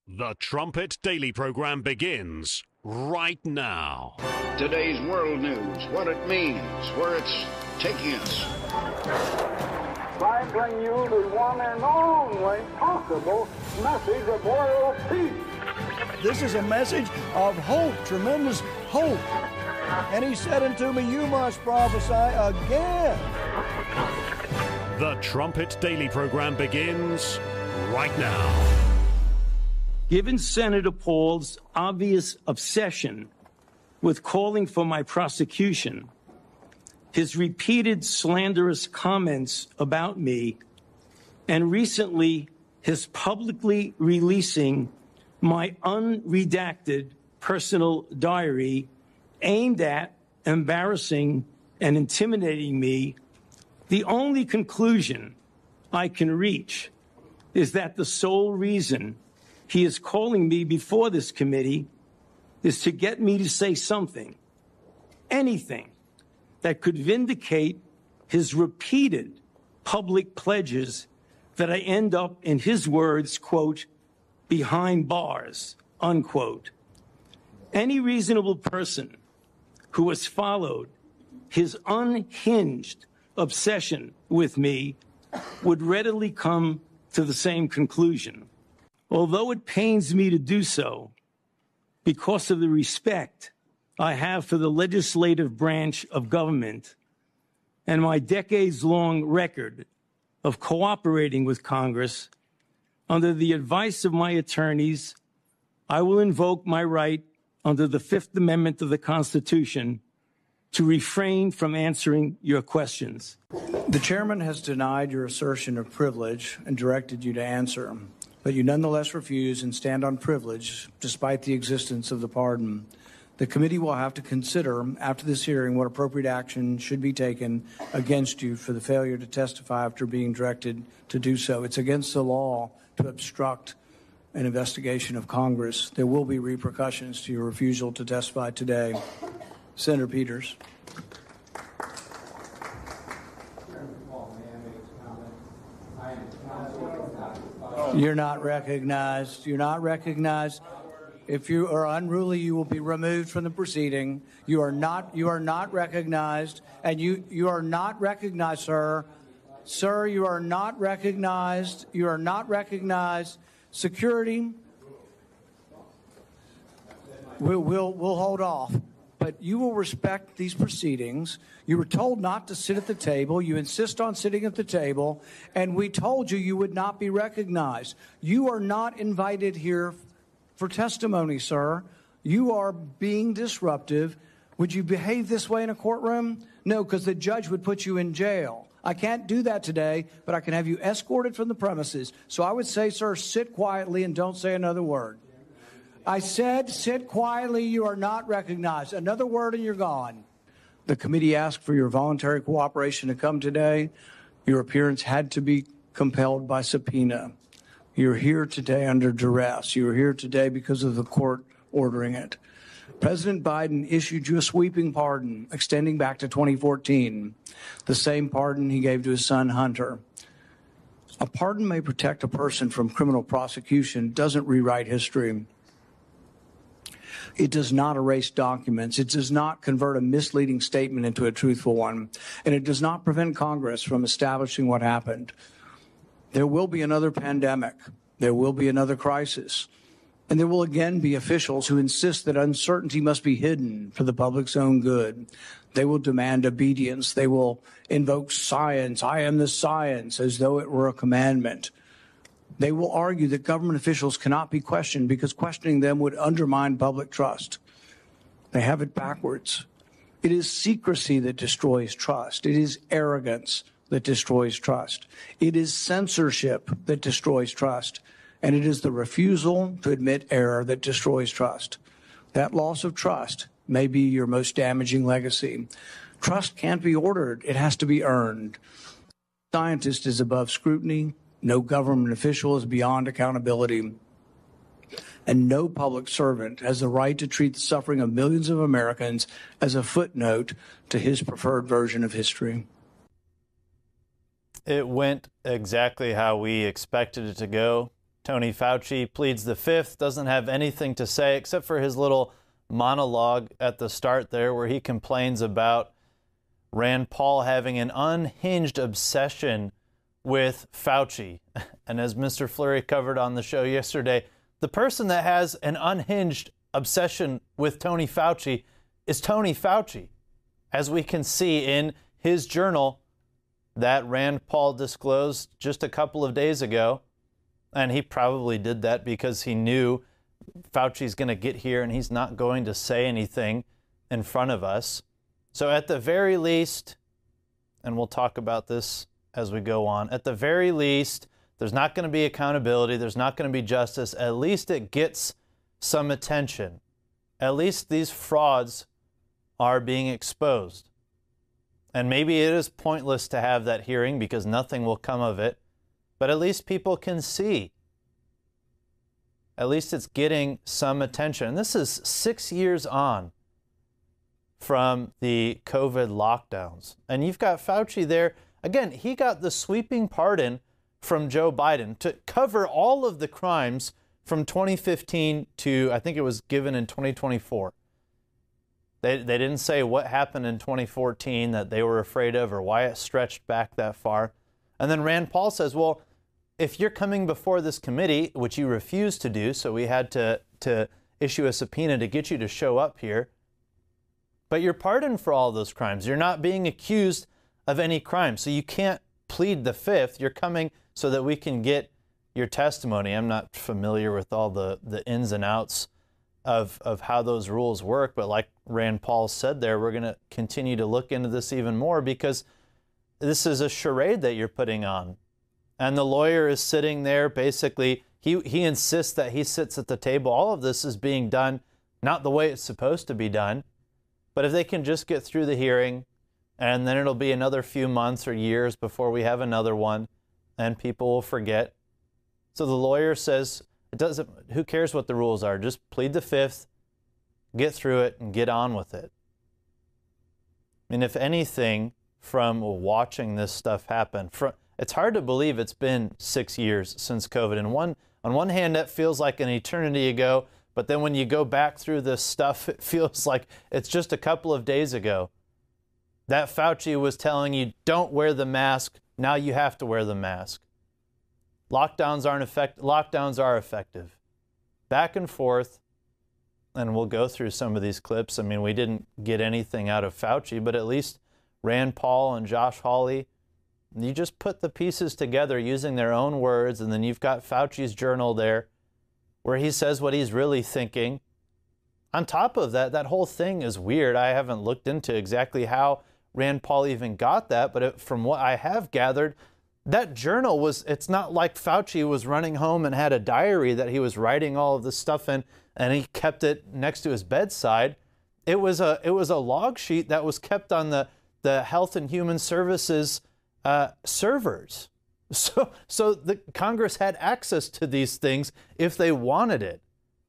The Trumpet Daily program begins right now. Today's world news, what it means, where it's taking us. I bring you the one and only possible message of world peace. This is a message of hope, tremendous hope. And he said unto me, you must prophesy again. The Trumpet Daily program begins right now. Given Senator Paul's obvious obsession with calling for my prosecution, his repeated slanderous comments about me, and recently his publicly releasing my unredacted personal diary aimed at embarrassing and intimidating me, the only conclusion I can reach is that the sole reason he is calling me before this committee is to get me to say something, anything, that could vindicate his repeated public pledges that I end up, in his words, quote, behind bars, unquote. Any reasonable person who has followed his unhinged obsession with me would readily come to the same conclusion. Although it pains me to do so, because of the respect I have for the legislative branch of government and my decades-long record of cooperating with Congress, under the advice of my attorneys, I will invoke my right under the Fifth Amendment of the Constitution to refrain from answering your questions. The chairman has denied your assertion of privilege and directed you to answer, but you nonetheless refuse and stand on privilege despite the existence of the pardon. The committee will have to consider after this hearing what appropriate action should be taken against you for the failure to testify after being directed to do so. It's against the law to obstruct an investigation of Congress. There will be repercussions to your refusal to testify today. Senator Peters. You're not recognized. You're not recognized. If you are unruly, you will be removed from the proceeding. You are not recognized, and you are not recognized, sir. Sir, you are not recognized. You are not recognized. Security, we'll hold off. But you will respect these proceedings. You were told not to sit at the table. You insist on sitting at the table. And we told you you would not be recognized. You are not invited here for testimony, sir. You are being disruptive. Would you behave this way in a courtroom? No, because the judge would put you in jail. I can't do that today, but I can have you escorted from the premises. So I would say, sir, sit quietly and don't say another word. I said, sit quietly. You are not recognized. Another word and you're gone. The committee asked for your voluntary cooperation to come today. Your appearance had to be compelled by subpoena. You're here today under duress. You're here today because of the court ordering it. President Biden issued you a sweeping pardon extending back to 2014, the same pardon he gave to his son Hunter. A pardon may protect a person from criminal prosecution, doesn't rewrite history. It does not erase documents. It does not convert a misleading statement into a truthful one. And it does not prevent Congress from establishing what happened. There will be another pandemic. There will be another crisis. And there will again be officials who insist that uncertainty must be hidden for the public's own good. They will demand obedience. They will invoke science. I am the science, as though it were a commandment. They will argue that government officials cannot be questioned because questioning them would undermine public trust. They have it backwards. It is secrecy that destroys trust. It is arrogance that destroys trust. It is censorship that destroys trust. And it is the refusal to admit error that destroys trust. That loss of trust may be your most damaging legacy. Trust can't be ordered. It has to be earned. No scientist is above scrutiny. No government official is beyond accountability. And no public servant has the right to treat the suffering of millions of Americans as a footnote to his preferred version of history. It went exactly how we expected it to go. Tony Fauci pleads the fifth, doesn't have anything to say except for his little monologue at the start there where he complains about Rand Paul having an unhinged obsession with Fauci. And as Mr. Fleury covered on the show yesterday, the person that has an unhinged obsession with Tony Fauci is Tony Fauci, as we can see in his journal that Rand Paul disclosed just a couple of days ago. And he probably did that because he knew Fauci's going to get here and he's not going to say anything in front of us. So at the very least, and we'll talk about this as we go on, at the very least, there's not going to be accountability. There's not going to be justice. At least it gets some attention. At least these frauds are being exposed. And maybe it is pointless to have that hearing because nothing will come of it. But at least people can see. At least it's getting some attention. And this is 6 years on from the COVID lockdowns. And you've got Fauci there. Again, he got the sweeping pardon from Joe Biden to cover all of the crimes from 2015 to, I think it was given in 2024. They didn't say what happened in 2014 that they were afraid of or why it stretched back that far. And then Rand Paul says, well, if you're coming before this committee, which you refused to do, so we had to issue a subpoena to get you to show up here, but you're pardoned for all those crimes. You're not being accused of any crime, so you can't plead the fifth. You're coming so that we can get your testimony. I'm not familiar with all the ins and outs of how those rules work, but like Rand Paul said there, we're going to continue to look into this even more because this is a charade that you're putting on. And the lawyer is sitting there, basically, he insists that he sits at the table. All of this is being done not the way it's supposed to be done. But if they can just get through the hearing, and then it'll be another few months or years before we have another one, and people will forget. So the lawyer says, who cares what the rules are? Just plead the fifth, get through it, and get on with it. I mean, if anything, from watching this stuff happen, it's hard to believe it's been 6 years since COVID. And on one hand, that feels like an eternity ago, but then when you go back through this stuff, it feels like it's just a couple of days ago. That Fauci was telling you, don't wear the mask. Now you have to wear the mask. Lockdowns are effective. Back and forth, and we'll go through some of these clips. I mean, we didn't get anything out of Fauci, but at least Rand Paul and Josh Hawley, you just put the pieces together using their own words, and then you've got Fauci's journal there where he says what he's really thinking. On top of that, that whole thing is weird. I haven't looked into exactly how Rand Paul even got that, but from what I have gathered, that journal it's not like Fauci was running home and had a diary that he was writing all of this stuff in, and he kept it next to his bedside. It was a log sheet that was kept on the Health and Human Services servers. So the Congress had access to these things if they wanted it.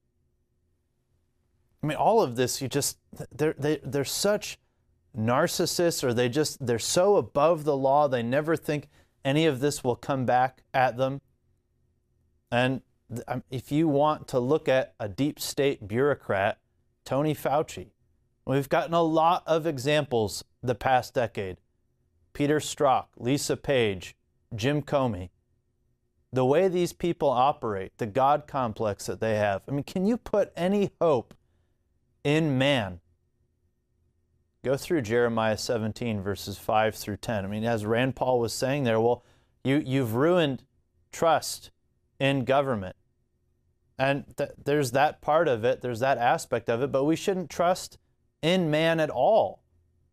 I mean, all of this, they're such narcissists, or they're so above the law, they never think any of this will come back at them. And if you want to look at a deep state bureaucrat, Tony Fauci. We've gotten a lot of examples the past decade. Peter Strzok, Lisa Page, Jim Comey. The way these people operate, the God complex that they have. I mean, can you put any hope in man? Go through Jeremiah 17, verses 5 through 10. I mean, as Rand Paul was saying there, well, you've ruined trust in government. And there's that part of it, there's that aspect of it, but we shouldn't trust in man at all.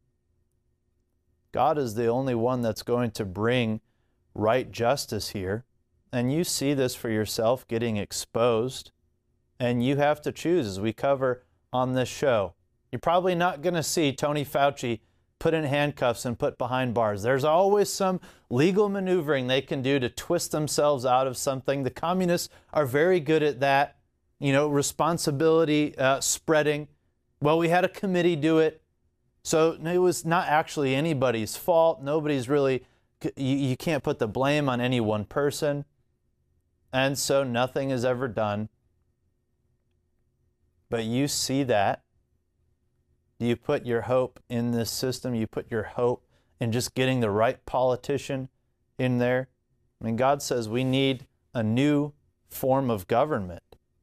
God is the only one that's going to bring right justice here. And you see this for yourself getting exposed. And you have to choose, as we cover on this show. You're probably not going to see Tony Fauci put in handcuffs and put behind bars. There's always some legal maneuvering they can do to twist themselves out of something. The communists are very good at that. You know, responsibility spreading. Well, we had a committee do it. So it was not actually anybody's fault. Nobody's really, you can't put the blame on any one person. and so nothing is ever done. But you see that. You put your hope in this system. You put your hope in just getting the right politician in there. I mean, God says we need a new form of government.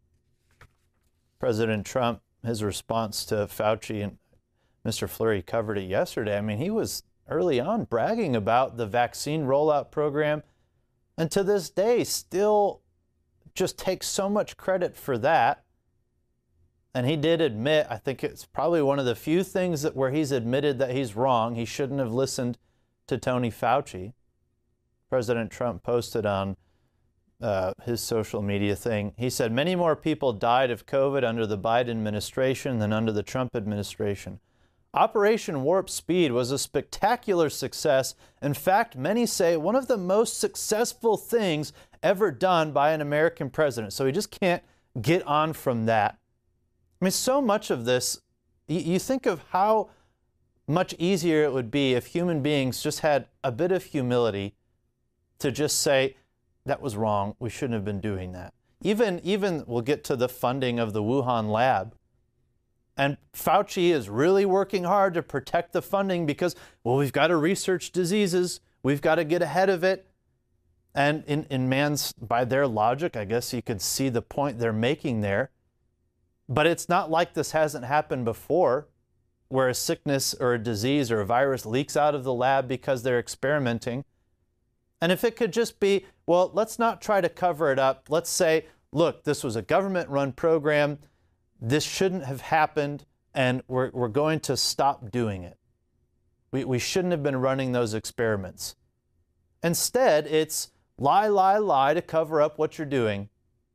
President Trump, his response to Fauci, and Mr. Fleury covered it yesterday. I mean, he was early on bragging about the vaccine rollout program, and to this day still just takes so much credit for that. And he did admit, I think it's probably one of the few things that where he's admitted that he's wrong. He shouldn't have listened to Tony Fauci. President Trump posted on his social media thing. He said, many more people died of COVID under the Biden administration than under the Trump administration. Operation Warp Speed was a spectacular success. In fact, many say one of the most successful things ever done by an American president. So he just can't get on from that. I mean, so much of this, you think of how much easier it would be if human beings just had a bit of humility to just say, that was wrong, we shouldn't have been doing that. Even we'll get to the funding of the Wuhan lab. And Fauci is really working hard to protect the funding because, well, we've got to research diseases. We've got to get ahead of it. And in man's, by their logic, I guess you could see the point they're making there. But it's not like this hasn't happened before, where a sickness or a disease or a virus leaks out of the lab because they're experimenting. And if it could just be, well, let's not try to cover it up. Let's say, look, this was a government-run program. This shouldn't have happened, and we're going to stop doing it. We shouldn't have been running those experiments. Instead, it's lie, lie, lie to cover up what you're doing.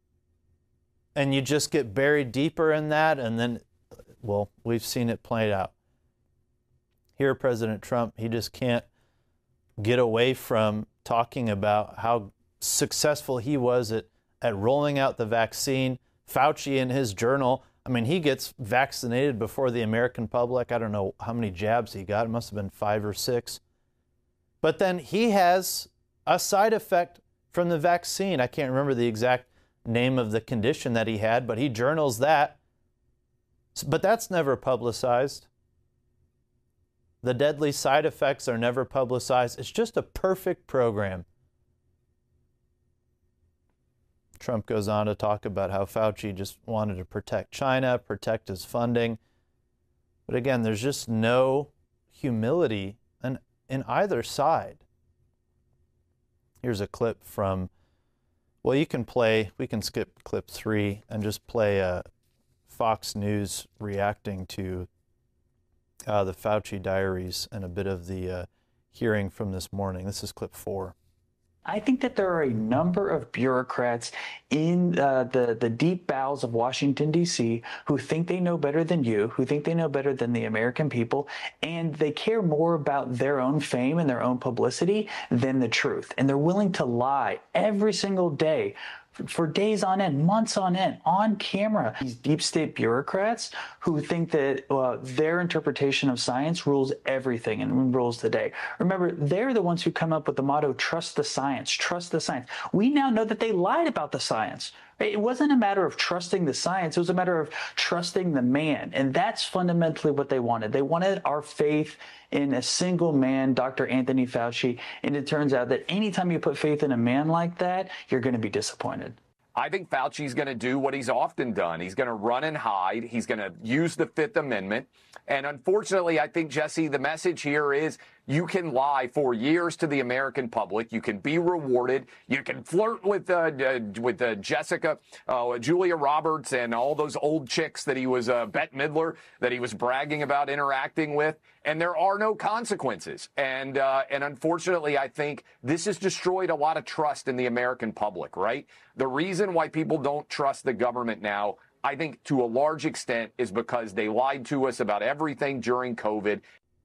And you just get buried deeper in that, and then, well, we've seen it played out. Here, President Trump, he just can't get away from talking about how successful he was at rolling out the vaccine. Fauci in his journal, I mean, he gets vaccinated before the American public. I don't know how many jabs he got. It must have been 5 or 6. But then he has a side effect from the vaccine. I can't remember the exact name of the condition that he had, but he journals that. But that's never publicized. The deadly side effects are never publicized. It's just a perfect program. Trump goes on to talk about how Fauci just wanted to protect China, protect his funding. But again, there's just no humility in either side. Here's a clip from, well, we can skip clip 3 and just play Fox News reacting to the Fauci diaries and a bit of the hearing from this morning. This is clip 4. I think that there are a number of bureaucrats in the deep bowels of Washington, D.C. who think they know better than you, who think they know better than the American people, and they care more about their own fame and their own publicity than the truth. And they're willing to lie every single day for days on end, months on end, on camera. These deep state bureaucrats who think that their interpretation of science rules everything and rules the day. Remember, they're the ones who come up with the motto, trust the science, trust the science. We now know that they lied about the science. It wasn't a matter of trusting the science. It was a matter of trusting the man. And that's fundamentally what they wanted. They wanted our faith in a single man, Dr. Anthony Fauci. And it turns out that anytime you put faith in a man like that, you're going to be disappointed. I think Fauci's going to do what he's often done. He's going to run and hide. He's going to use the Fifth Amendment. And unfortunately, I think, Jesse, the message here is you can lie for years to the American public. You can be rewarded. You can flirt with Jessica, Julia Roberts, and all those old chicks that he was, Bette Midler, that he was bragging about interacting with. And there are no consequences. And unfortunately, I think this has destroyed a lot of trust in the American public, right? The reason why people don't trust the government now, I think to a large extent, is because they lied to us about everything during COVID.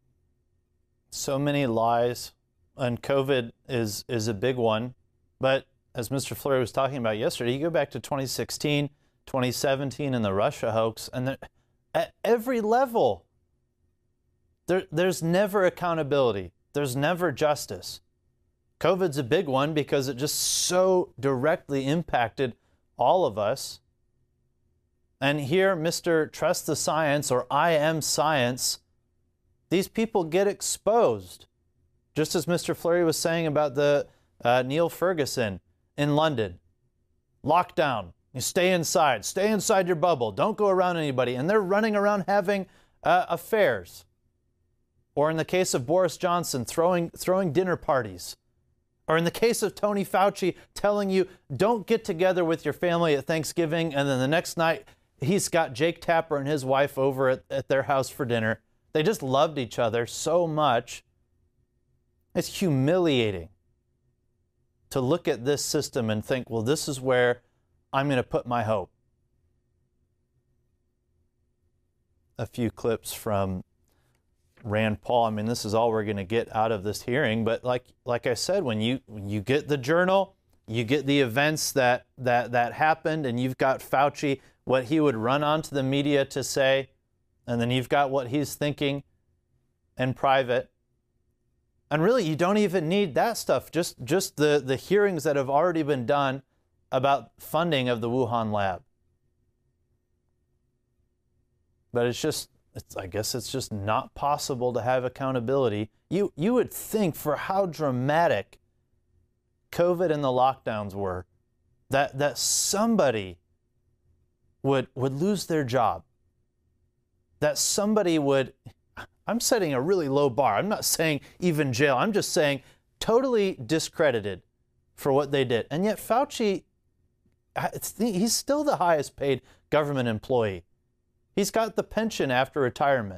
So many lies, and COVID is a big one. But as Mr. Fleury was talking about yesterday, you go back to 2016, 2017, and the Russia hoax, and at every level, there's never accountability. There's never justice. COVID's a big one because it just so directly impacted all of us. And here, Mr. Trust the Science, or I Am Science, these people get exposed. Just as Mr. Fleury was saying about the Neil Ferguson in London. Lockdown. You stay inside your bubble. Don't go around anybody. And they're running around having affairs. Or in the case of Boris Johnson, throwing dinner parties. Or in the case of Tony Fauci telling you, don't get together with your family at Thanksgiving, and then the next night he's got Jake Tapper and his wife over at their house for dinner. They just loved each other so much. It's humiliating to look at this system and think, well, this is where I'm going to put my hope. A few clips from Rand Paul. I mean, this is all we're going to get out of this hearing. But like I said, when you get the journal, you get the events that happened, and you've got Fauci, what he would run onto the media to say, and then you've got what he's thinking in private. And really, you don't even need that stuff. Just the hearings that have already been done about funding of the Wuhan lab. But I guess it's just not possible to have accountability. You would think, for how dramatic COVID and the lockdowns were, that somebody would lose their job. That somebody would, I'm setting a really low bar. I'm not saying even jail. I'm just saying totally discredited for what they did. And yet Fauci, he's still the highest paid government employee. He's got the pension after retirement.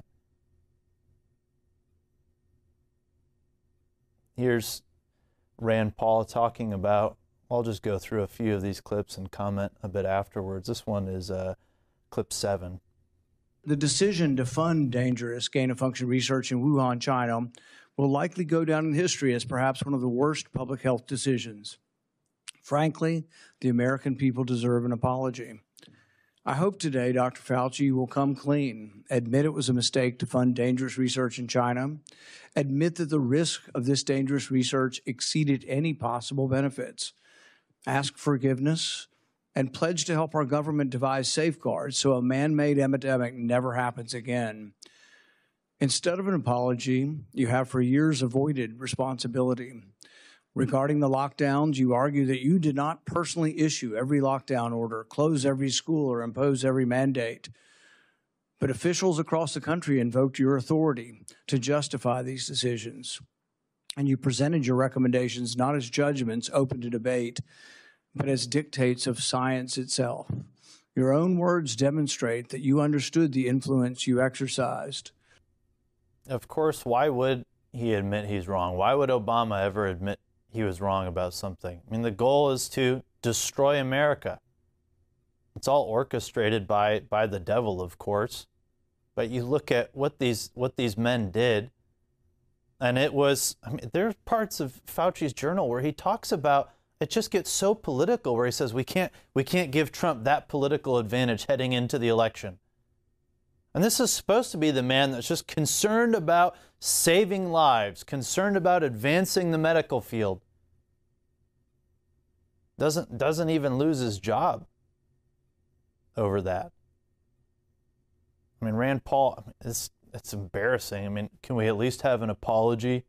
Here's Rand Paul talking about, I'll just go through a few of these clips and comment a bit afterwards. This one is clip 7. The decision to fund dangerous gain-of-function research in Wuhan, China, will likely go down in history as perhaps one of the worst public health decisions. Frankly, the American people deserve an apology. I hope today Dr. Fauci will come clean, admit it was a mistake to fund dangerous research in China, admit that the risk of this dangerous research exceeded any possible benefits, ask forgiveness, and pledge to help our government devise safeguards so a man-made epidemic never happens again. Instead of an apology, you have for years avoided responsibility. Regarding the lockdowns, you argue that you did not personally issue every lockdown order, close every school, or impose every mandate. But officials across the country invoked your authority to justify these decisions. And you presented your recommendations not as judgments open to debate, but as dictates of science itself. Your own words demonstrate that you understood the influence you exercised. Of course, why would he admit he's wrong? Why would Obama ever admit he was wrong about something? I mean, the goal is to destroy America. It's all orchestrated by the devil, of course. But you look at what these men did, and it was, I mean, there's parts of Fauci's journal where he talks about, it just gets so political, where he says we can't give Trump that political advantage heading into the election. And this is supposed to be the man that's just concerned about saving lives, concerned about advancing the medical field. Doesn't even lose his job over that. I mean, Rand Paul, it's embarrassing. I mean, can we at least have an apology?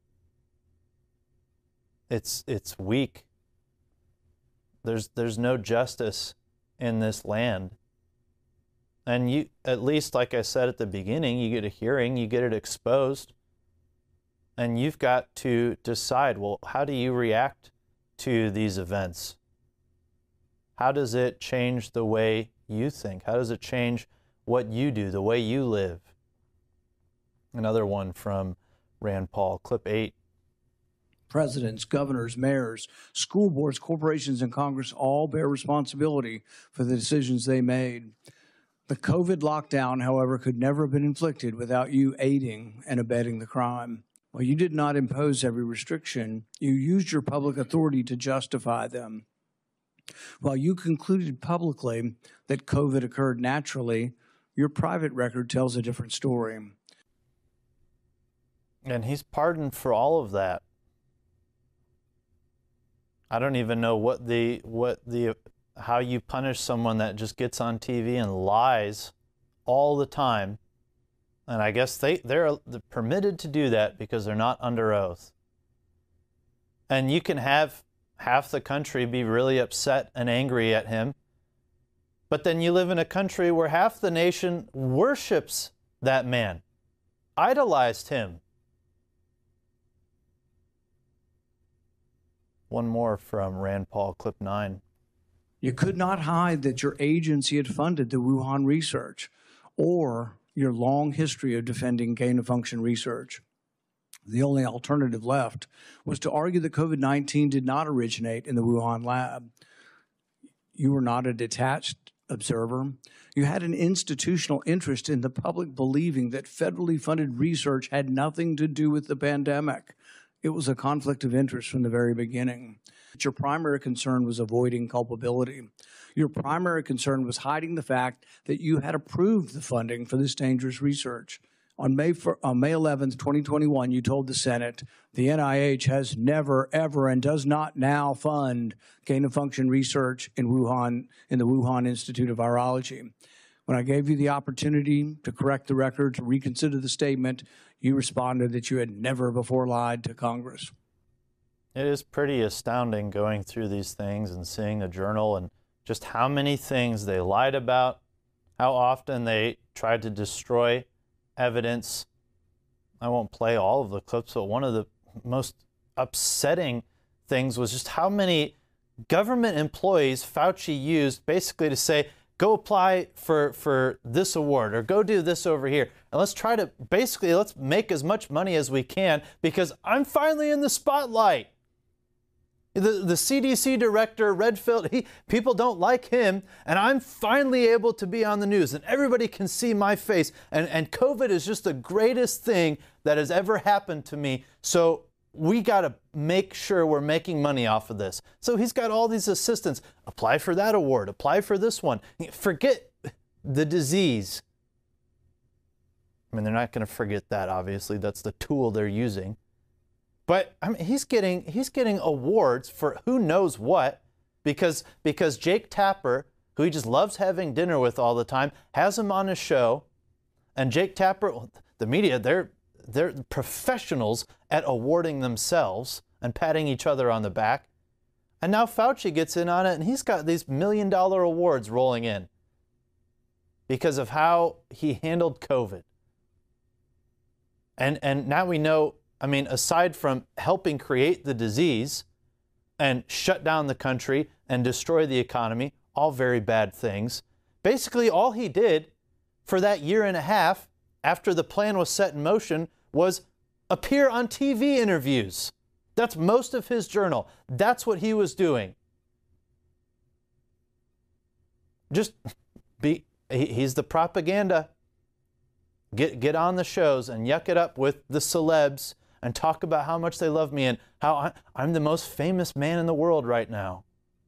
It's weak. There's no justice in this land. And you, at least, like I said at the beginning, you get a hearing, you get it exposed, and you've got to decide, well, how do you react to these events? How does it change the way you think? How does it change what you do, the way you live? Another one from Rand Paul, clip 8. Presidents, governors, mayors, school boards, corporations, and Congress all bear responsibility for the decisions they made. The COVID lockdown, however, could never have been inflicted without you aiding and abetting the crime. While you did not impose every restriction, you used your public authority to justify them. While you concluded publicly that COVID occurred naturally, your private record tells a different story. And he's pardoned for all of that. I don't even know how you punish someone that just gets on TV and lies all the time. And I guess they're permitted to do that because they're not under oath. And you can have half the country be really upset and angry at him, but then you live in a country where half the nation worships that man, idolized him. One more from Rand Paul, clip 9. You could not hide that your agency had funded the Wuhan research or your long history of defending gain-of-function research. The only alternative left was to argue that COVID-19 did not originate in the Wuhan lab. You were not a detached observer. You had an institutional interest in the public believing that federally funded research had nothing to do with the pandemic. It was a conflict of interest from the very beginning. Your primary concern was avoiding culpability. Your primary concern was hiding the fact that you had approved the funding for this dangerous research. On May 11th, 2021, you told the Senate, the NIH has never, ever, and does not now fund gain-of-function research in Wuhan, in the Wuhan Institute of Virology. When I gave you the opportunity to correct the record, to reconsider the statement, you responded that you had never before lied to Congress. It is pretty astounding going through these things and seeing the journal and just how many things they lied about, how often they tried to destroy evidence. I won't play all of the clips, but one of the most upsetting things was just how many government employees Fauci used basically to say, go apply for this award or go do this over here. And let's make as much money as we can because I'm finally in the spotlight. The CDC director, Redfield, people don't like him, and I'm finally able to be on the news, and everybody can see my face. And COVID is just the greatest thing that has ever happened to me. So we got to make sure we're making money off of this. So he's got all these assistants. Apply for that award. Apply for this one. Forget the disease. I mean, they're not going to forget that, obviously. That's the tool they're using. But I mean, he's getting awards for who knows what because Jake Tapper, who he just loves having dinner with all the time, has him on his show. And Jake Tapper, the media, they're professionals at awarding themselves and patting each other on the back. And now Fauci gets in on it, and he's got these $1 million awards rolling in because of how he handled COVID. And now we know, I mean, aside from helping create the disease and shut down the country and destroy the economy, all very bad things, basically all he did for that year and a half after the plan was set in motion was appear on TV interviews. That's most of his journal. That's what he was doing. He's the propaganda. Get on the shows and yuck it up with the celebs and talk about how much they love me and how I'm the most famous man in the world right now.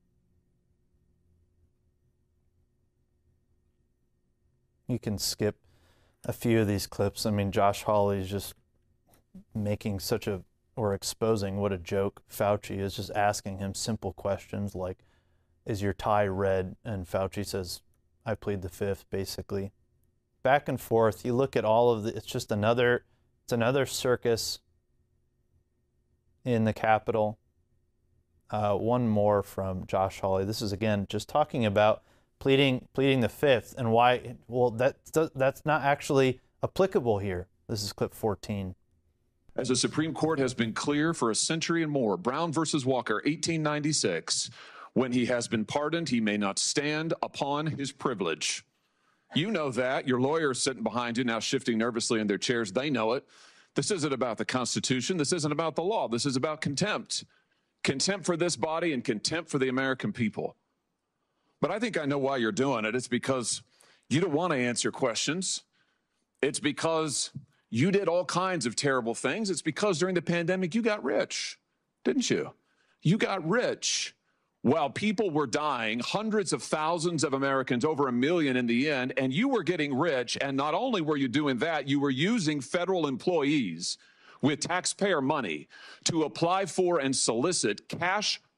You can skip a few of these clips. I mean, Josh Hawley is just making or exposing what a joke Fauci is, just asking him simple questions like, is your tie red? And Fauci says, I plead the fifth, basically. Back and forth. You look at all of it's just another circus in the Capitol. One more from Josh Hawley. This is, again, just talking about pleading the fifth and why, well, that's not actually applicable here. This is clip 14. As the Supreme Court has been clear for a century and more, Brown versus Walker, 1896, when he has been pardoned, he may not stand upon his privilege. You know that. Your lawyers sitting behind you now shifting nervously in their chairs. They know it. This isn't about the Constitution. This isn't about the law. This is about contempt. Contempt for this body and contempt for the American people. But I think I know why you're doing it. It's because you don't want to answer questions. It's because you did all kinds of terrible things. It's because during the pandemic, you got rich, didn't you? You got rich while people were dying, hundreds of thousands of Americans, over 1 million in the end, and you were getting rich. And not only were you doing that, you were using federal employees with taxpayer money to apply for and solicit cash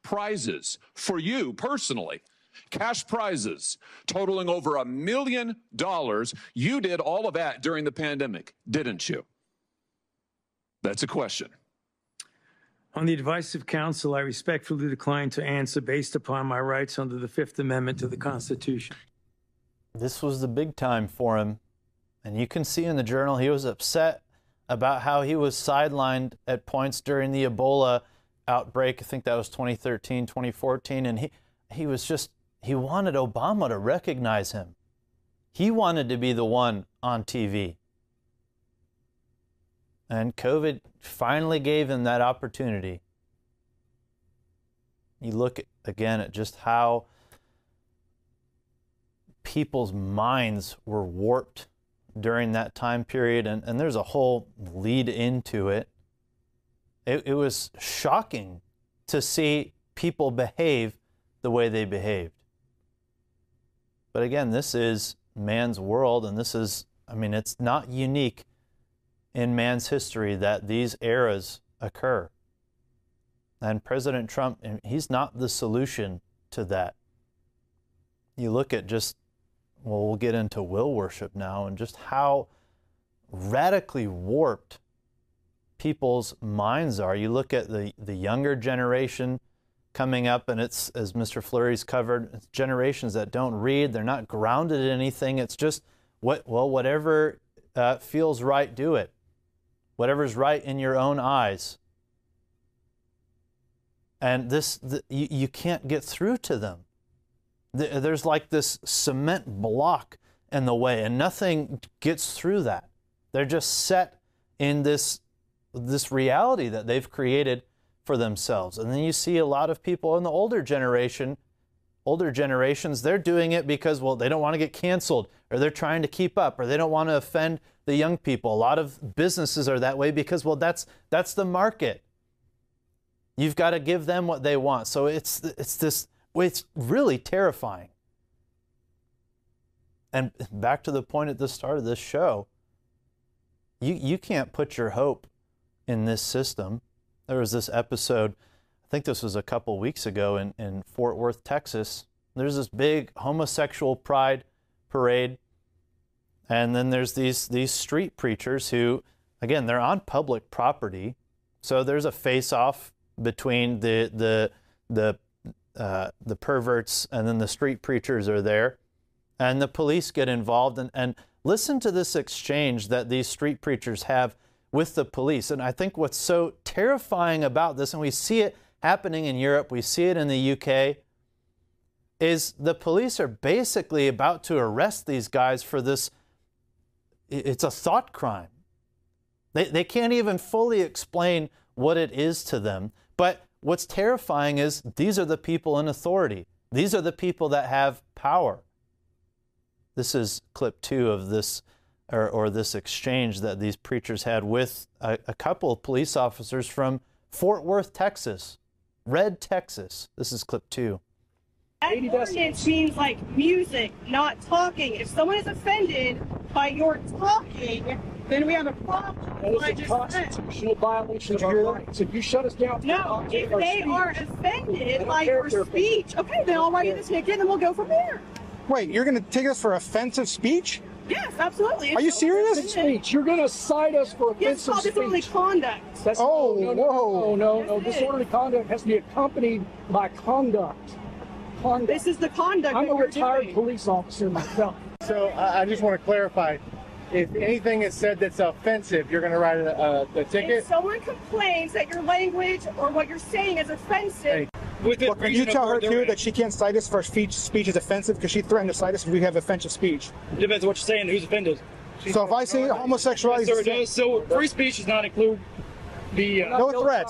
prizes for you personally. Cash prizes totaling over $1 million. You did all of that during the pandemic, didn't you? That's a question. On the advice of counsel, I respectfully decline to answer based upon my rights under the Fifth Amendment to the Constitution. This was the big time for him. And you can see in the Journal he was upset about how he was sidelined at points during the Ebola outbreak. I think that was 2013, 2014. And he was just, he wanted Obama to recognize him. He wanted to be the one on TV. And COVID finally gave him that opportunity. You look again at just how people's minds were warped during that time period, and there's a whole lead into it. It was shocking to see people behave the way they behaved. But again, this is man's world, and this is, I mean, it's not unique in man's history that these eras occur. And President Trump, he's not the solution to that. You look at just, well, we'll get into will worship now, and just how radically warped people's minds are. You look at the younger generation coming up, and it's, as Mr. Fleury's covered, it's generations that don't read. They're not grounded in anything. It's just, whatever feels right, do it. Whatever's right in your own eyes. And you can't get through to them. There's like this cement block in the way, and nothing gets through that. They're just set in this reality that they've created for themselves. And then you see a lot of people in the older generations, they're doing it because, well, they don't want to get canceled, or they're trying to keep up, or they don't want to offend the young people. A lot of businesses are that way because, well, that's the market. You've got to give them what they want. So it's really terrifying. And back to the point at the start of this show, you can't put your hope in this system. There was this episode, I think this was a couple weeks ago in Fort Worth, Texas. There's this big homosexual pride parade. And then there's these street preachers who, again, they're on public property. So there's a face-off between the perverts, and then the street preachers are there. And the police get involved. And listen to this exchange that these street preachers have with the police. And I think what's so terrifying about this, and we see it happening in Europe, we see it in the UK, is the police are basically about to arrest these guys for this. It's a thought crime. They can't even fully explain what it is to them. But what's terrifying is these are the people in authority. These are the people that have power. This is clip 2 of this, or this exchange that these preachers had with a couple of police officers from Fort Worth, Texas. Red, Texas. This is clip 2. That ordinance means like music, not talking. If someone is offended by your talking, then we have a problem. That is a constitutional violation of your rights. If you shut us down, no. If they are offended by your speech, okay, then I'll write you the ticket and we'll go from there. Wait, you're going to take us for offensive speech? Yes, absolutely. Are you serious? Speech. You're going to cite us for offensive speech. It's called disorderly conduct. That's, no. Disorderly conduct has to be accompanied by conduct. This is the conduct. I'm a retired police officer myself. So I just want to clarify. If anything is said that's offensive, you're going to write a ticket? If someone complains that your language or what you're saying is offensive... Well, can you tell her, too, that she can't cite us for speech is offensive because she threatened to cite us if we have offensive speech? It depends on what you're saying, who's offended. So if I say homosexuality... Yes, sir, it does. So free speech does not include the... No threats.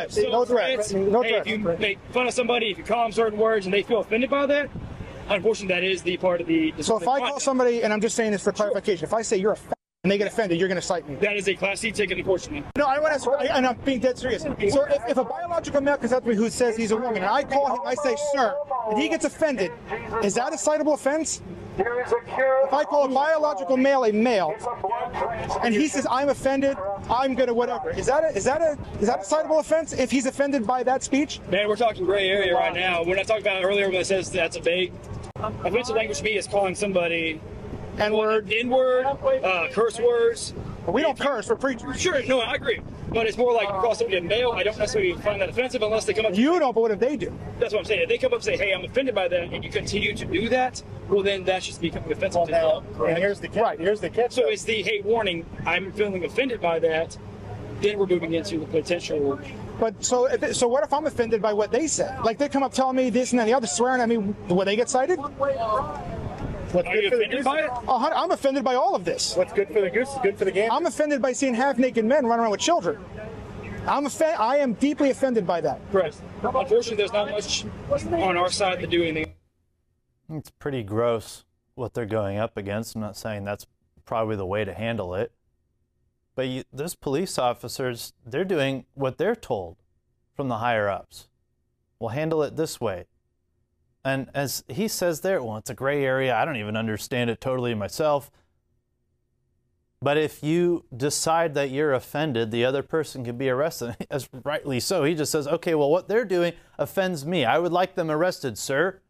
If you make fun of somebody, if you call them certain words and they feel offended by that, unfortunately, that is the part of the... So if I call somebody, and I'm just saying this for clarification, if I say you're a fat and they get offended, you're going to cite me. That is a Class C ticket, unfortunately. No, I want to, and I'm being dead serious. So if a biological male comes up to me who says he's a woman, and I call him, I say, sir, and he gets offended, is that a citable offense? If I call a biological male a male, and he says I'm offended, I'm gonna whatever. Is that a citable offense if he's offended by that speech? Man, we're talking gray area right now. We're not talking about earlier when it says that's a vague. Offensive language to me is calling somebody N-word, curse words. But we don't curse, we're preachers. Sure, no, I agree. But it's more like you call somebody a male. I don't necessarily find that offensive unless they come up. You don't, but what if they do? That's what I'm saying. If they come up and say, "Hey, I'm offended by that," and you continue to do that, well, then that's just becoming offensive to them. And here's the catch. Right. Here's the catch. So it's the hey, warning. I'm feeling offended by that. Then we're moving into the potential. But so what if I'm offended by what they said? Like they come up telling me this and then the other, swearing at me. Will they get cited? Are you offended by it? I'm offended by all of this. What's good for the goose is good for the gander. I'm offended by seeing half-naked men run around with children. I am deeply offended by that. Correct. Unfortunately, there's not much on our side to do anything. It's pretty gross what they're going up against. I'm not saying that's probably the way to handle it. But those police officers, they're doing what they're told from the higher-ups. We'll handle it this way. And as he says there, well, it's a gray area. I don't even understand it totally myself. But if you decide that you're offended, the other person can be arrested, as rightly so. He just says, okay, well, what they're doing offends me. I would like them arrested, sir.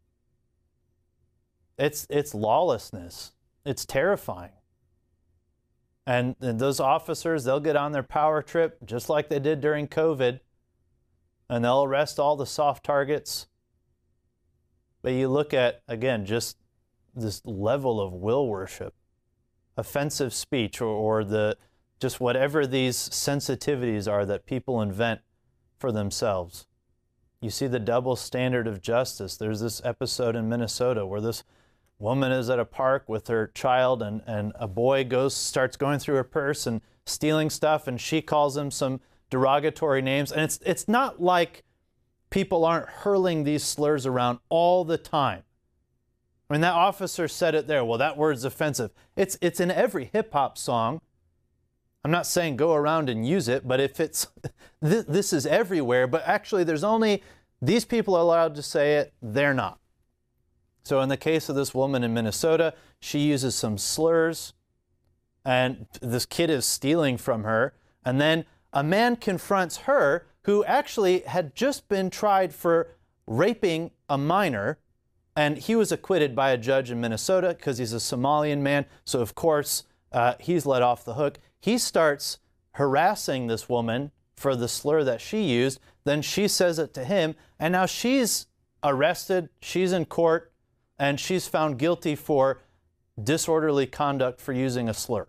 It's lawlessness. It's terrifying. And those officers, they'll get on their power trip, just like they did during COVID, and they'll arrest all the soft targets. But you look at, again, just this level of will worship, offensive speech, or just whatever these sensitivities are that people invent for themselves. You see the double standard of justice. There's this episode in Minnesota where this woman is at a park with her child, and a boy starts going through her purse and stealing stuff, and she calls him some derogatory names. And it's not like people aren't hurling these slurs around all the time. I mean, that officer said it there. Well, that word's offensive. It's in every hip-hop song. I'm not saying go around and use it, but if it's, this is everywhere. But actually, there's only, these people are allowed to say it, they're not. So in the case of this woman in Minnesota, she uses some slurs, and this kid is stealing from her. And then a man confronts her who actually had just been tried for raping a minor, and he was acquitted by a judge in Minnesota because he's a Somalian man. So, of course, he's let off the hook. He starts harassing this woman for the slur that she used. Then she says it to him, and now she's arrested. She's in court, and she's found guilty for disorderly conduct for using a slur.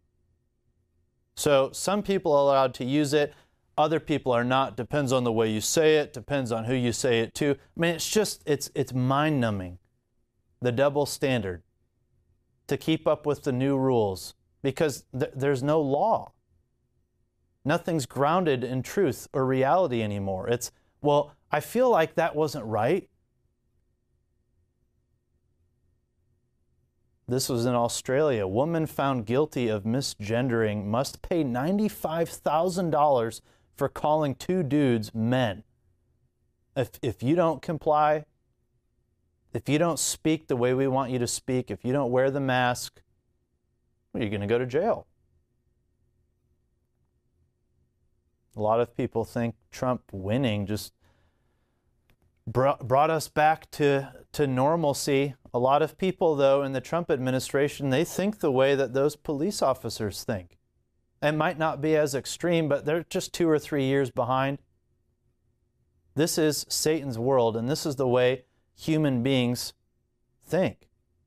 So some people are allowed to use it. Other people are not. Depends on the way you say it. Depends on who you say it to. I mean, it's just, it's mind-numbing, the double standard, to keep up with the new rules, because there's no law. Nothing's grounded in truth or reality anymore. It's, well, I feel like that wasn't right. This was in Australia. A woman found guilty of misgendering must pay $95,000 for calling two dudes men. If you don't comply, if you don't speak the way we want you to speak, if you don't wear the mask, well, you're going to go to jail. A lot of people think Trump winning just brought us back to normalcy. A lot of people, though, in the Trump administration, they think the way that those police officers think. It might not be as extreme, but they're just 2 or 3 years behind. This is Satan's world, and this is the way human beings think.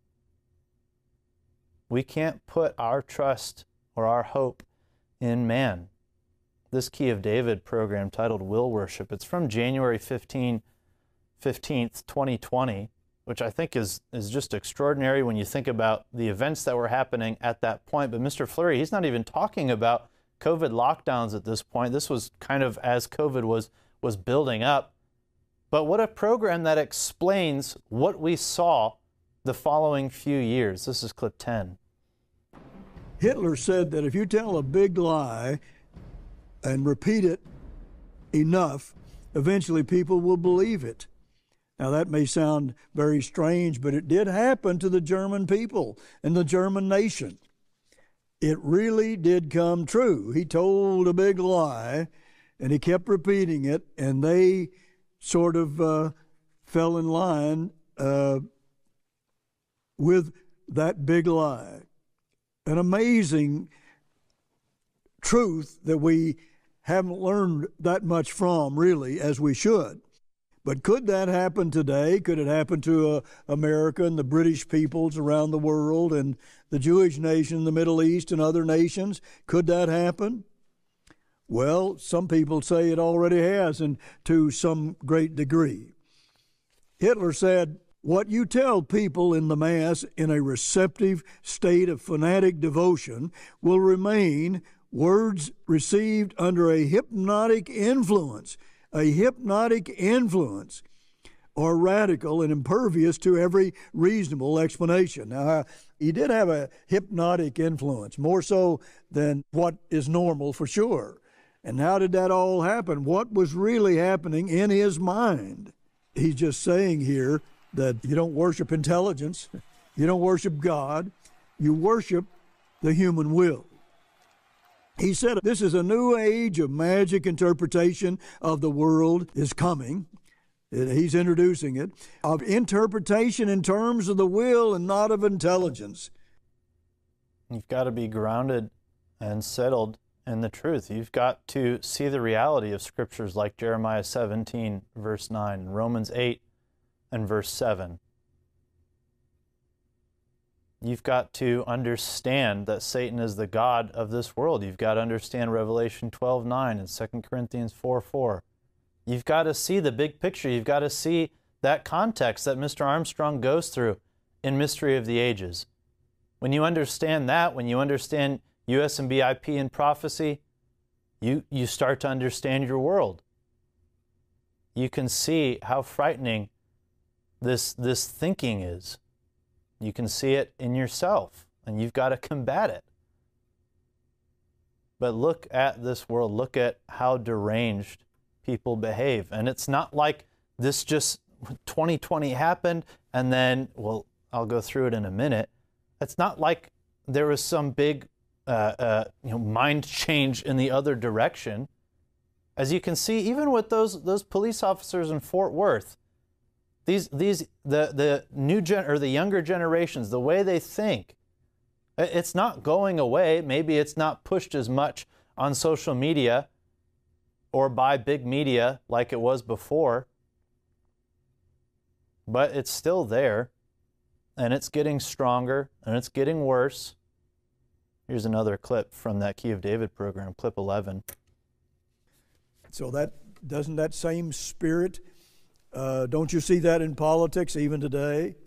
We can't put our trust or our hope in man. This Key of David program titled Will Worship, it's from January 15th, 2020, which I think is just extraordinary when you think about the events that were happening at that point. But Mr. Fleury, he's not even talking about COVID lockdowns at this point. This was kind of as COVID was building up. But what a program that explains what we saw the following few years. This is clip 10. Hitler said that if you tell a big lie and repeat it enough, eventually people will believe it. Now, that may sound very strange, but it did happen to the German people and the German nation. It really did come true. He told a big lie, and he kept repeating it, and they sort of fell in line with that big lie. An amazing truth that we haven't learned that much from, really, as we should. But could that happen today? Could it happen to America and the British peoples around the world and the Jewish nation, the Middle East, and other nations? Could that happen? Well, some people say it already has, and to some great degree. Hitler said, "What you tell people in the mass in a receptive state of fanatic devotion will remain words received under a hypnotic influence, or radical and impervious to every reasonable explanation." Now, he did have a hypnotic influence, more so than what is normal for sure. And how did that all happen? What was really happening in his mind? He's just saying here that you don't worship intelligence, you don't worship God, you worship the human will. He said this is a new age of magic interpretation of the world is coming. He's introducing it, of interpretation in terms of the will and not of intelligence. You've got to be grounded and settled in the truth. You've got to see the reality of scriptures like Jeremiah 17, verse 9, Romans 8 and verse 7. You've got to understand that Satan is the god of this world. You've got to understand Revelation 12:9 and 2 Corinthians 4:4. You've got to see the big picture. You've got to see that context that Mr. Armstrong goes through in Mystery of the Ages. When you understand that, when you understand USMBIP and prophecy, you start to understand your world. You can see how frightening this thinking is. You can see it in yourself, and you've got to combat it. But look at this world. Look at how deranged people behave. And it's not like this just 2020 happened, and then, well, I'll go through it in a minute. It's not like there was some big mind change in the other direction. As you can see, even with those police officers in Fort Worth, the younger generations, the way they think, it's not going away. Maybe it's not pushed as much on social media or by big media like it was before, but it's still there, and it's getting stronger, and it's getting worse. Here's another clip from that Key of David program, clip 11. So doesn't that same spirit, don't you see that in politics even today?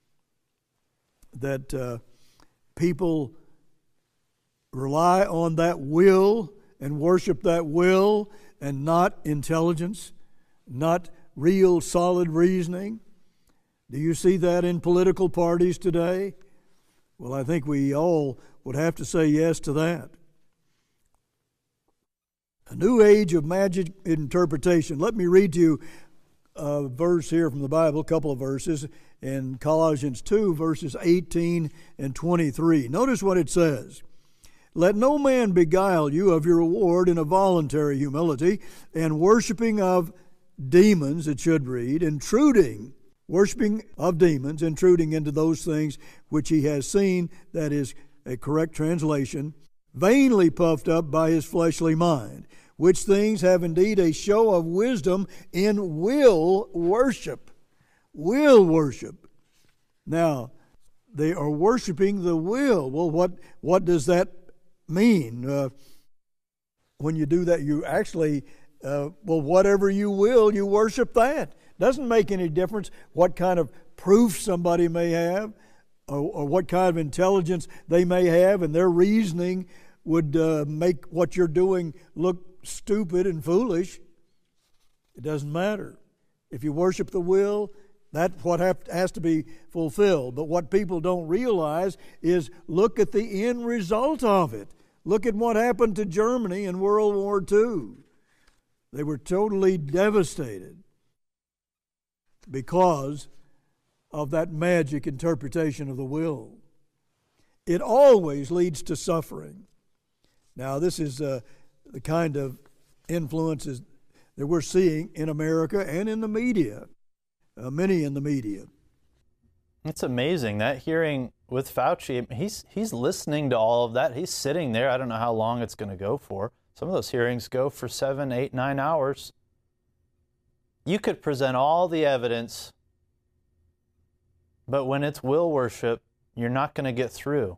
That people rely on that will and worship that will and not intelligence, not real solid reasoning. Do you see that in political parties today? Well, I think we all would have to say yes to that. A new age of magic interpretation. Let me read to you a verse here from the Bible, a couple of verses, in Colossians 2, verses 18 and 23. Notice what it says. "Let no man beguile you of your reward in a voluntary humility and worshiping of demons," it should read, worshiping of demons, intruding into those things which he has seen, that is a correct translation, "vainly puffed up by his fleshly mind, which things have indeed a show of wisdom in will worship." Will worship. Now, they are worshiping the will. Well, what does that mean? When you do that, you actually, whatever you will, you worship that. Doesn't make any difference what kind of proof somebody may have or what kind of intelligence they may have, and their reasoning would make what you're doing look stupid and foolish. It doesn't matter. If you worship the will, that's what has to be fulfilled. But what people don't realize is look at the end result of it. Look at what happened to Germany in World War II. They were totally devastated. because of that magic interpretation of the will. It always leads to suffering. Now, this is the kind of influences that we're seeing in America and in the media, many in the media. It's amazing, that hearing with Fauci, he's listening to all of that. He's sitting there. I don't know how long it's going to go for. Some of those hearings go for 7, 8, 9 hours. You could present all the evidence, but when it's will worship, you're not going to get through.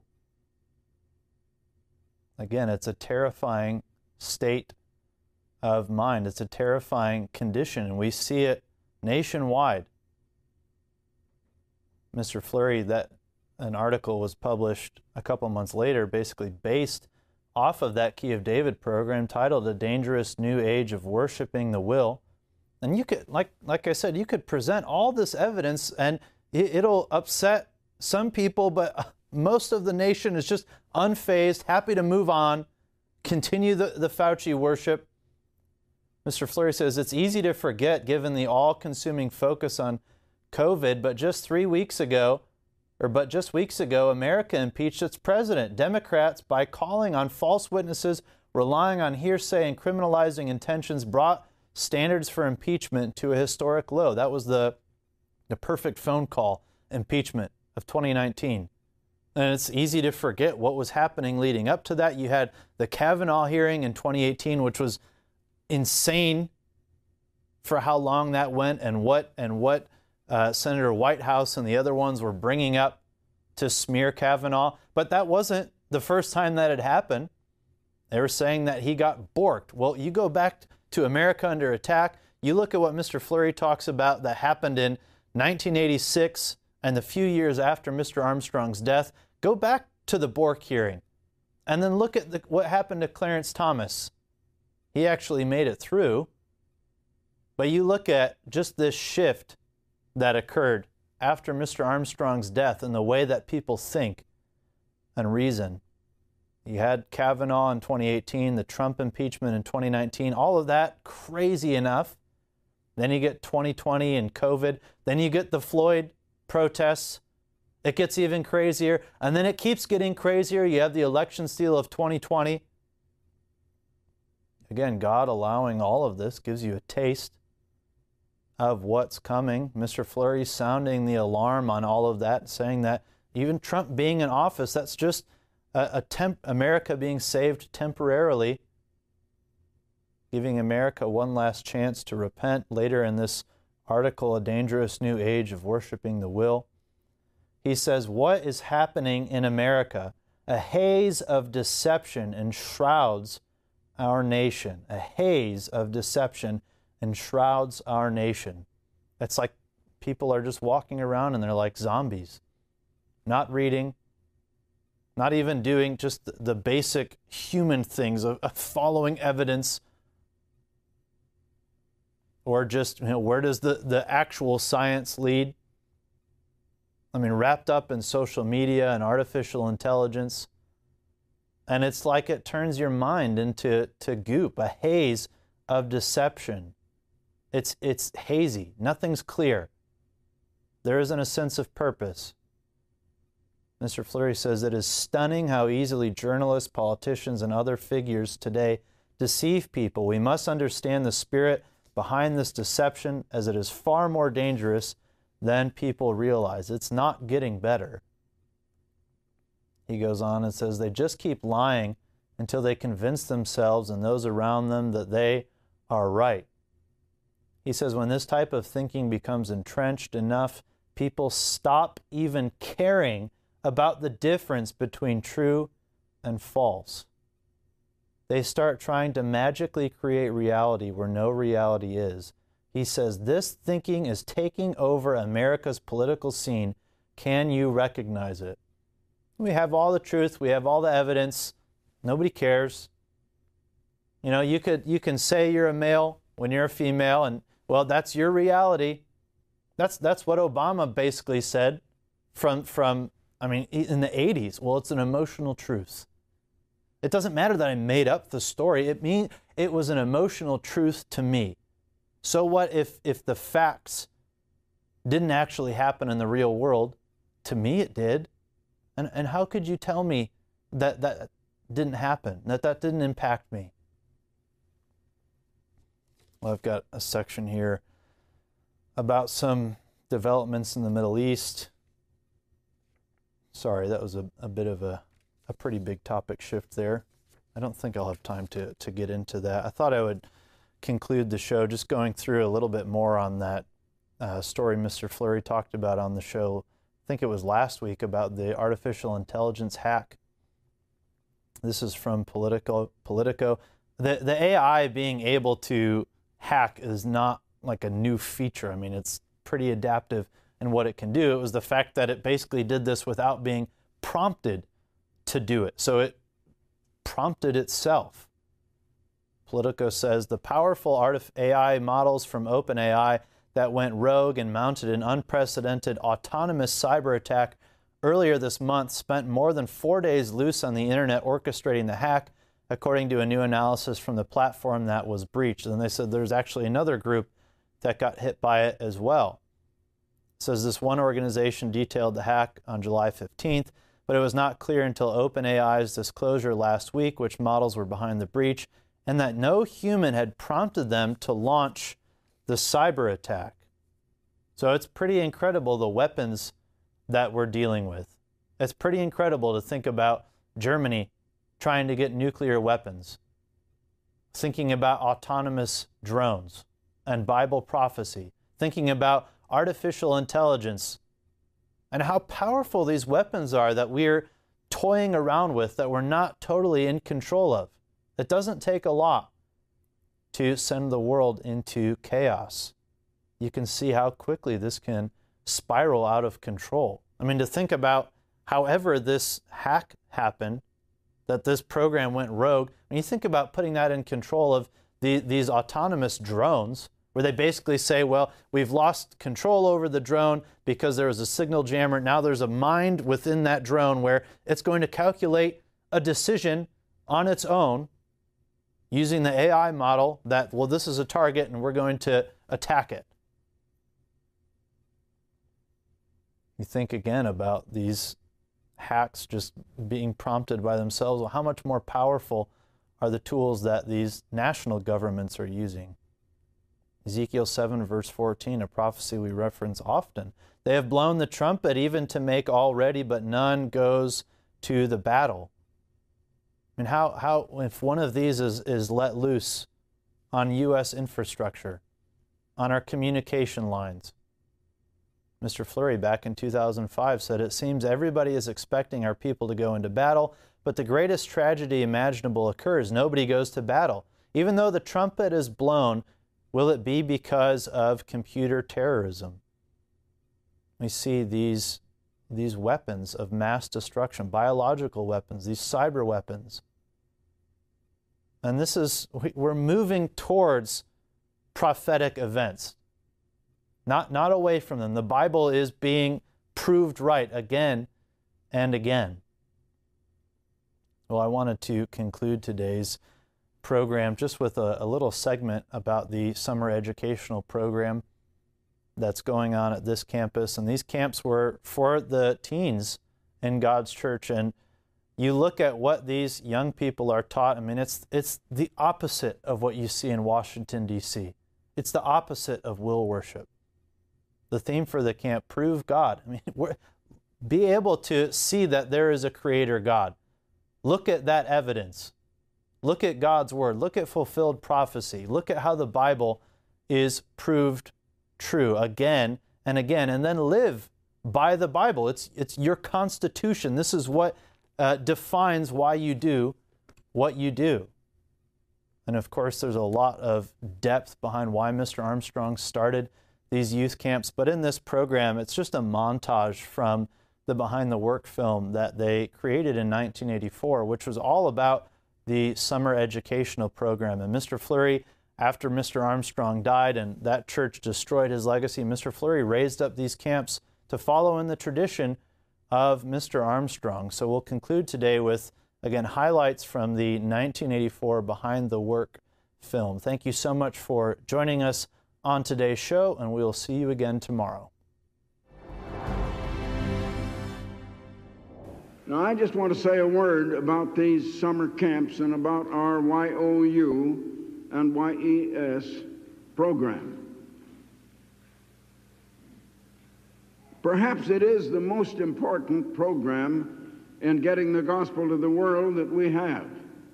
Again, it's a terrifying state of mind. It's a terrifying condition, and we see it nationwide. Mr. Fleury, that an article was published a couple months later, basically based off of that Key of David program titled A Dangerous New Age of Worshiping the Will. And you could, like I said, you could present all this evidence and it'll upset some people, but most of the nation is just unfazed, happy to move on, continue the Fauci worship. Mr. Fleury says it's easy to forget given the all-consuming focus on COVID, but just weeks ago, America impeached its president. Democrats, by calling on false witnesses, relying on hearsay, and criminalizing intentions, brought standards for impeachment to a historic low. That was the perfect phone call impeachment of 2019. And it's easy to forget what was happening leading up to that. You had the Kavanaugh hearing in 2018, which was insane for how long that went and what Senator Whitehouse and the other ones were bringing up to smear Kavanaugh. But that wasn't the first time that had happened. They were saying that he got borked. Well, you go back to America Under Attack, you look at what Mr. Fleury talks about that happened in 1986 and the few years after Mr. Armstrong's death. Go back to the Bork hearing and then look at what happened to Clarence Thomas. He actually made it through. But you look at just this shift that occurred after Mr. Armstrong's death and the way that people think and reason. You had Kavanaugh in 2018, the Trump impeachment in 2019, all of that crazy enough. Then you get 2020 and COVID. Then you get the Floyd protests. It gets even crazier. And then it keeps getting crazier. You have the election steal of 2020. Again, God allowing all of this gives you a taste of what's coming. Mr. Fleury sounding the alarm on all of that, saying that even Trump being in office, that's just America being saved temporarily, giving America one last chance to repent. Later in this article, A Dangerous New Age of Worshiping the Will, he says, what is happening in America? A haze of deception enshrouds our nation. A haze of deception enshrouds our nation. It's like people are just walking around and they're like zombies, not reading, not even doing just the basic human things of following evidence, or just, where does the actual science lead? I mean, wrapped up in social media and artificial intelligence. And it's like it turns your mind into goop, a haze of deception. It's hazy. Nothing's clear. There isn't a sense of purpose. Mr. Fleury says it is stunning how easily journalists, politicians, and other figures today deceive people. We must understand the spirit behind this deception, as it is far more dangerous than people realize. It's not getting better. He goes on and says they just keep lying until they convince themselves and those around them that they are right. He says when this type of thinking becomes entrenched enough, people stop even caring about the difference between true and false. They start trying to magically create reality where no reality is. He says this thinking is taking over America's political scene. Can you recognize it? We have all the truth. We have all the evidence. Nobody cares. You can say you're a male when you're a female, and well, that's your reality. That's what Obama basically said from in the 80s. Well, it's an emotional truth. It doesn't matter that I made up the story. It was an emotional truth to me. So what if the facts didn't actually happen in the real world. To me, it did. And how could you tell me that that didn't happen, that that didn't impact me? Well, I've got a section here about some developments in the Middle East. Sorry, that was a bit of a pretty big topic shift there. I don't think I'll have time to get into that. I thought I would conclude the show just going through a little bit more on that story Mr. Fleury talked about on the show. I think it was last week, about the artificial intelligence hack. This is from Politico. The AI being able to hack is not like a new feature. I mean, it's pretty adaptive in what it can do. It was the fact that it basically did this without being prompted to do it. So it prompted itself. Politico says the powerful AI models from OpenAI that went rogue and mounted an unprecedented autonomous cyber attack earlier this month spent more than 4 days loose on the internet orchestrating the hack, according to a new analysis from the platform that was breached. And they said there's actually another group that got hit by it as well. It says this one organization detailed the hack on July 15th, but it was not clear until OpenAI's disclosure last week which models were behind the breach, and that no human had prompted them to launch the cyber attack. So it's pretty incredible, the weapons that we're dealing with. It's pretty incredible to think about Germany trying to get nuclear weapons, thinking about autonomous drones and Bible prophecy, thinking about artificial intelligence and how powerful these weapons are that we're toying around with, that we're not totally in control of. It doesn't take a lot to send the world into chaos. You can see how quickly this can spiral out of control. I mean, to think about however this hack happened, that this program went rogue, when you think about putting that in control of these autonomous drones, where they basically say, well, we've lost control over the drone because there was a signal jammer. Now there's a mind within that drone where it's going to calculate a decision on its own using the AI model that, well, this is a target and we're going to attack it. You think again about these hacks just being prompted by themselves. Well, how much more powerful are the tools that these national governments are using? Ezekiel 7 verse 14, a prophecy we reference often. They have blown the trumpet even to make all ready, but none goes to the battle. I mean, how if one of these is let loose on U.S. infrastructure, on our communication lines? Mr. Fleury back in 2005 said, it seems everybody is expecting our people to go into battle, but the greatest tragedy imaginable occurs. Nobody goes to battle. Even though the trumpet is blown, will it be because of computer terrorism? We see these weapons of mass destruction, biological weapons, these cyber weapons. And we're moving towards prophetic events, not away from them. The Bible is being proved right again and again. Well, I wanted to conclude today's program just with a little segment about the summer educational program that's going on at this campus. And these camps were for the teens in God's church. And you look at what these young people are taught. I mean, it's the opposite of what you see in Washington, D.C. It's the opposite of will worship. The theme for the camp, prove God. I mean, be able to see that there is a creator God. Look at that evidence. Look at God's word. Look at fulfilled prophecy. Look at how the Bible is proved true again and again, and then live by the Bible. It's your constitution. This is what defines why you do what you do. And of course, there's a lot of depth behind why Mr. Armstrong started these youth camps. But in this program, it's just a montage from the Behind the Work film that they created in 1984, which was all about the summer educational program. And Mr. Fleury, after Mr. Armstrong died and that church destroyed his legacy, Mr. Fleury raised up these camps to follow in the tradition of Mr. Armstrong. So we'll conclude today with, again, highlights from the 1984 Behind the Work film. Thank you so much for joining us on today's show, and we'll see you again tomorrow. Now, I just want to say a word about these summer camps and about our YOU and YES program. Perhaps it is the most important program in getting the gospel to the world that we have.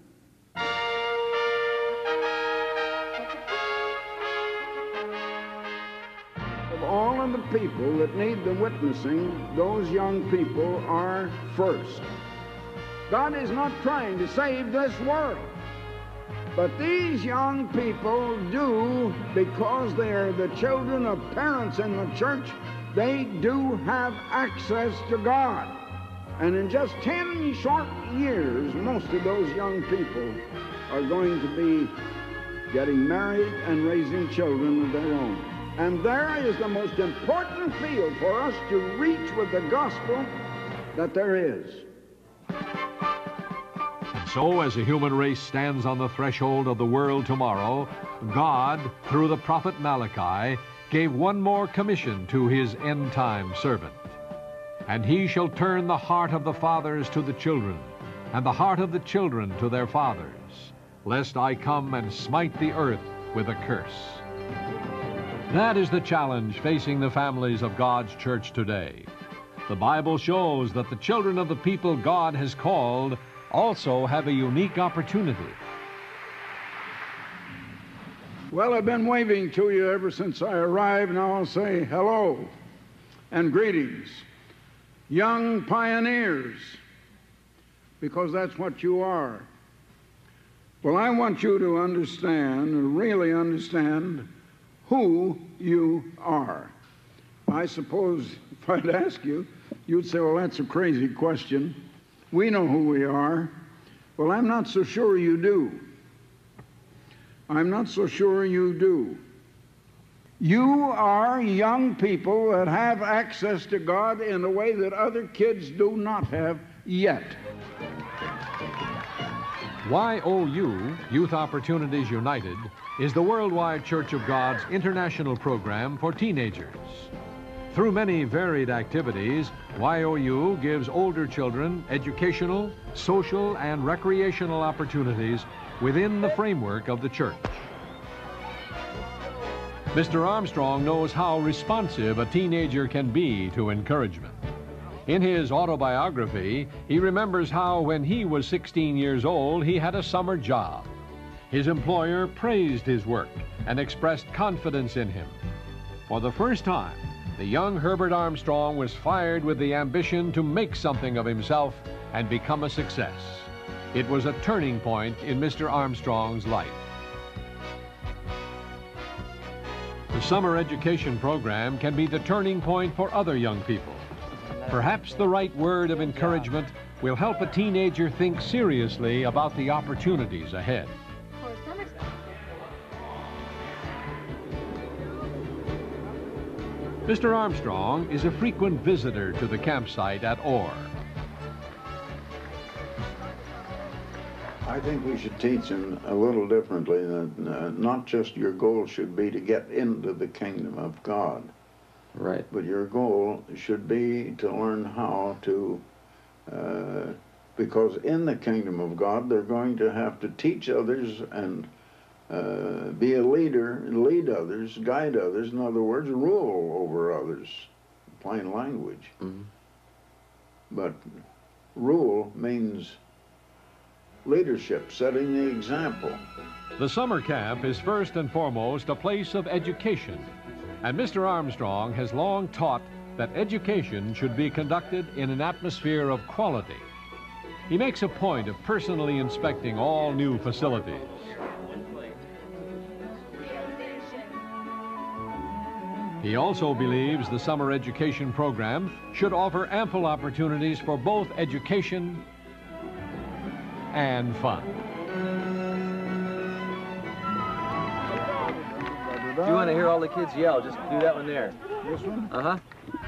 Of all of the people that need the witnessing, those young people are first. God is not trying to save this world, but these young people do, because they are the children of parents in the church, they do have access to God. And in just 10 short years, most of those young people are going to be getting married and raising children of their own. And there is the most important field for us to reach with the gospel that there is. And so, as the human race stands on the threshold of the world tomorrow, God, through the prophet Malachi, gave one more commission to his end-time servant. And he shall turn the heart of the fathers to the children, and the heart of the children to their fathers, lest I come and smite the earth with a curse. That is the challenge facing the families of God's church today. The Bible shows that the children of the people God has called also have a unique opportunity. Well, I've been waving to you ever since I arrived. Now I'll say hello and greetings. Young pioneers, because that's what you are. Well, I want you to understand, really understand, who you are. I suppose if I'd ask you, you'd say, well, that's a crazy question. We know who we are. Well, I'm not so sure you do. I'm not so sure you do. You are young people that have access to God in a way that other kids do not have yet. YOU, Youth Opportunities United, is the Worldwide Church of God's international program for teenagers. Through many varied activities, YOU gives older children educational, social, and recreational opportunities within the framework of the church. Mr. Armstrong knows how responsive a teenager can be to encouragement. In his autobiography, he remembers how when he was 16 years old, he had a summer job. His employer praised his work and expressed confidence in him. For the first time, the young Herbert Armstrong was fired with the ambition to make something of himself and become a success. It was a turning point in Mr. Armstrong's life. The summer education program can be the turning point for other young people. Perhaps the right word of encouragement will help a teenager think seriously about the opportunities ahead. Mr. Armstrong is a frequent visitor to the campsite at Orr. I think we should teach them a little differently, that not just your goal should be to get into the kingdom of God. Right. But your goal should be to learn how to, because in the kingdom of God, they're going to have to teach others and be a leader, lead others, guide others, in other words, rule over others, plain language. Mm-hmm. But rule means leadership, setting the example. The summer camp is first and foremost a place of education, and Mr. Armstrong has long taught that education should be conducted in an atmosphere of quality. He makes a point of personally inspecting all new facilities. He also believes the summer education program should offer ample opportunities for both education and fun. If you want to hear all the kids yell, just do that one there. This one? Uh-huh.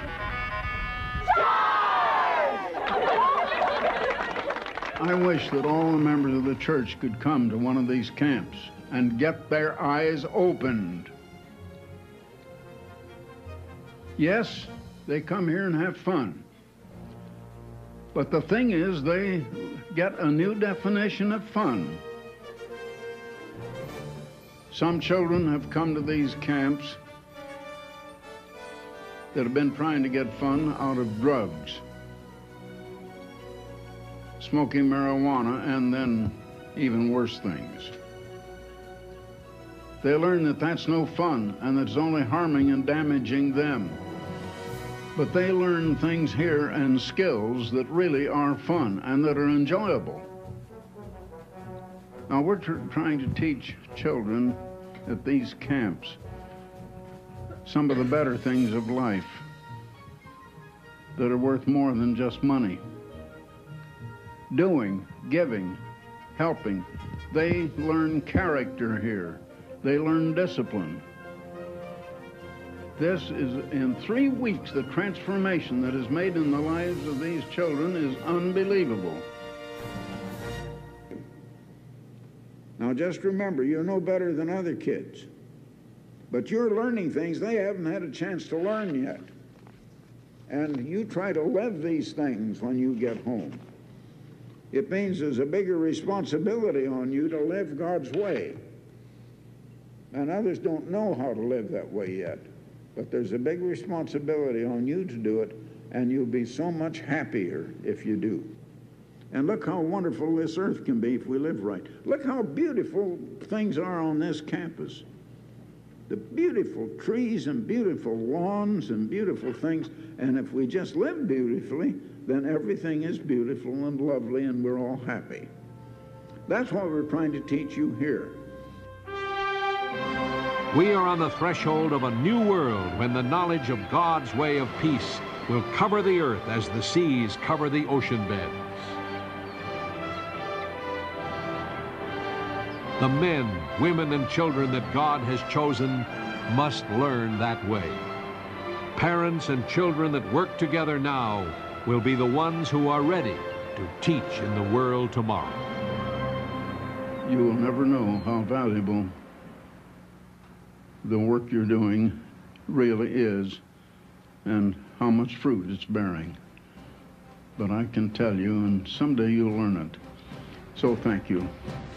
I wish that all the members of the church could come to one of these camps and get their eyes opened. Yes, they come here and have fun. But But the thing is, they get a new definition of fun. Some children have come to these camps that have been trying to get fun out of drugs, smoking marijuana, and then even worse things. They learn that that's no fun and that it's only harming and damaging them. But they learn things here and skills that really are fun and that are enjoyable. Now, we're trying to teach children at these camps some of the better things of life that are worth more than just money. Doing, giving, helping. They learn character here. They learn discipline. This is, in 3 weeks, the transformation that is made in the lives of these children is unbelievable. Now just remember, you're no better than other kids, but you're learning things they haven't had a chance to learn yet. And you try to live these things when you get home. It means there's a bigger responsibility on you to live God's way. And others don't know how to live that way yet. But there's a big responsibility on you to do it, and you'll be so much happier if you do. And look how wonderful this earth can be if we live right. Look how beautiful things are on this campus. The beautiful trees and beautiful lawns and beautiful things. And if we just live beautifully, then everything is beautiful and lovely and we're all happy. That's what we're trying to teach you here. We are on the threshold of a new world when the knowledge of God's way of peace will cover the earth as the seas cover the ocean beds. The men, women, and children that God has chosen must learn that way. Parents and children that work together now will be the ones who are ready to teach in the world tomorrow. You will never know how valuable the work you're doing really is and how much fruit it's bearing. But I can tell you, and someday you'll learn it. So thank you.